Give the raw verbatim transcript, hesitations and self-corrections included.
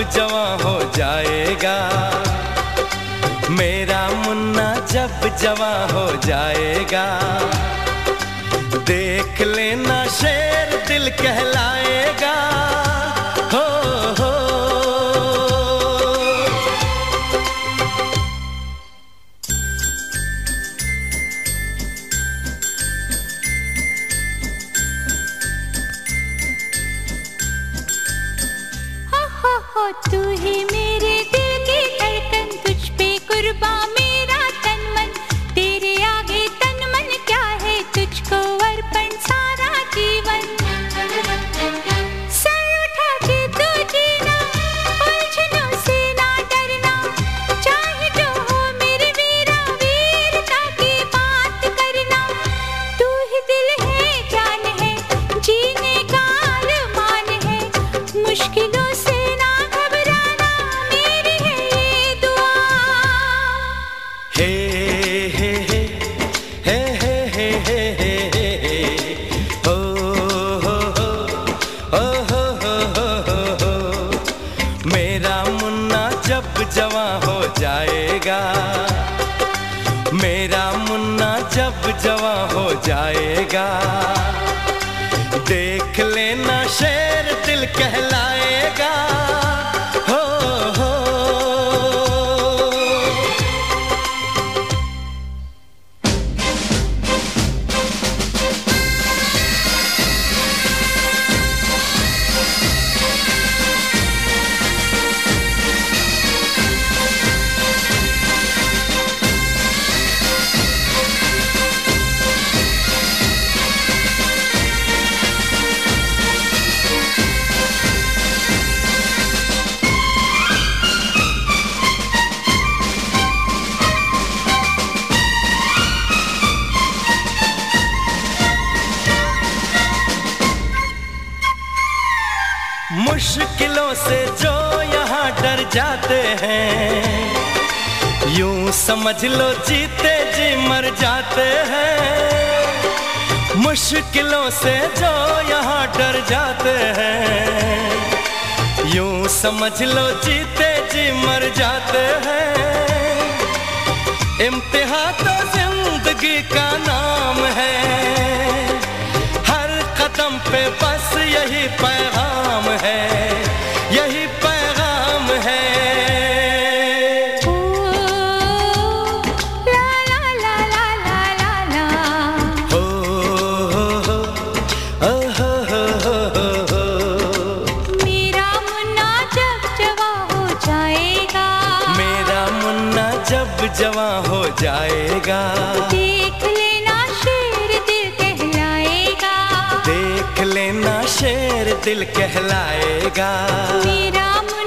जवां हो जाएगा, मेरा मुन्ना जब जवां हो जाएगा। देख लेना शेर दिल कहलाएगा, हो हो। हो हो तू ही मेरे दिल की धड़कन, तुझ पे कुर्बान मेरा तन मन, तेरे आगे तन मन क्या है, तुझको अर्पण सारा जीवन। सर उठा के तू जीना, उलझनों से ना डरना, चाहे जो हो मेरे वीरा, वीरता की बात करना। तू ही दिल है जान है, जीने का अरमान है, मुश्किलों से ना घबराना, मेरी है ये दुआ। हे हे हे हे हे हे हे हे हे हे हो हो हो हो हो हो हो हो। मेरा मुन्ना जब जवां हो जाएगा, मेरा मुन्ना जब जवां हो जाएगा। देख लेना शेर दिल कहलाएगा, हो हो। मुश्किलों से जो यहाँ डर जाते हैं, यूं समझ लो जीते जी मर जाते हैं। मुश्किलों से जो यहाँ डर जाते हैं, यूं समझ लो जीते जी मर जाते हैं। इम्तिहान तो जिंदगी का नाम है, हर कदम पे बस यही पैगाम है, यही पैगाम है। ओ ला ला ला ला ला ला ला, हो हो हो हो हो हो हो हो। मेरा मुन्ना जब जवां हो जाएगा, मेरा मुन्ना जब जवां हो जाएगा। देख लेना शेर दिल कहलाएगा, देख लेना शेर दिल कहलाएगा। मेरा